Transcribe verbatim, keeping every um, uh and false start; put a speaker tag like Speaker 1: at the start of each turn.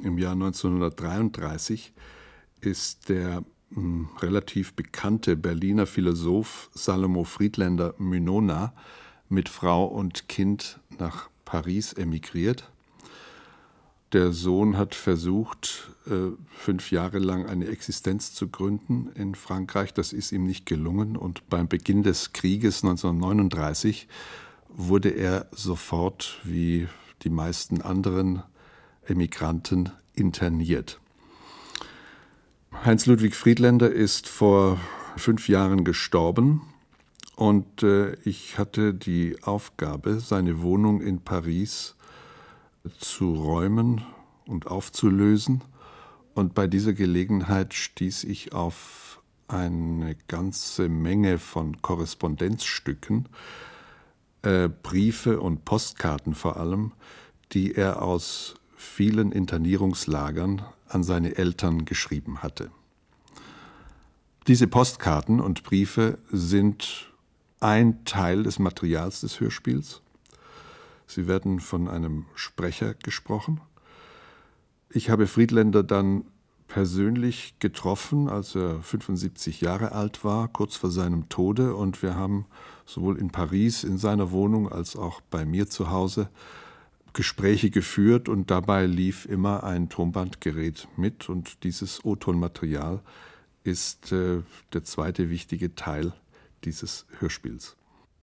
Speaker 1: Im Jahr neunzehnhundertdreiunddreißig ist der mh, relativ bekannte Berliner Philosoph Salomo Friedländer Mynona mit Frau und Kind nach Paris emigriert. Der Sohn hat versucht, äh, fünf Jahre lang eine Existenz zu gründen in Frankreich. Das ist ihm nicht gelungen. Und beim Beginn des Krieges neunzehnhundertneununddreißig wurde er sofort, wie die meisten anderen Emigranten, interniert. Heinz Ludwig Friedländer ist vor fünf Jahren gestorben. Und äh, ich hatte die Aufgabe, seine Wohnung in Paris zu räumen und aufzulösen. Und bei dieser Gelegenheit stieß ich auf eine ganze Menge von Korrespondenzstücken, äh, Briefe und Postkarten vor allem, die er aus vielen Internierungslagern an seine Eltern geschrieben hatte. Diese Postkarten und Briefe sind ein Teil des Materials des Hörspiels. Sie werden von einem Sprecher gesprochen. Ich habe Friedländer dann persönlich getroffen, als er fünfundsiebzig Jahre alt war, kurz vor seinem Tode. Und wir haben sowohl in Paris in seiner Wohnung als auch bei mir zu Hause Gespräche geführt. Und dabei lief immer ein Tonbandgerät mit. Und dieses O-Ton-Material ist äh, der zweite wichtige Teil dieses Hörspiels.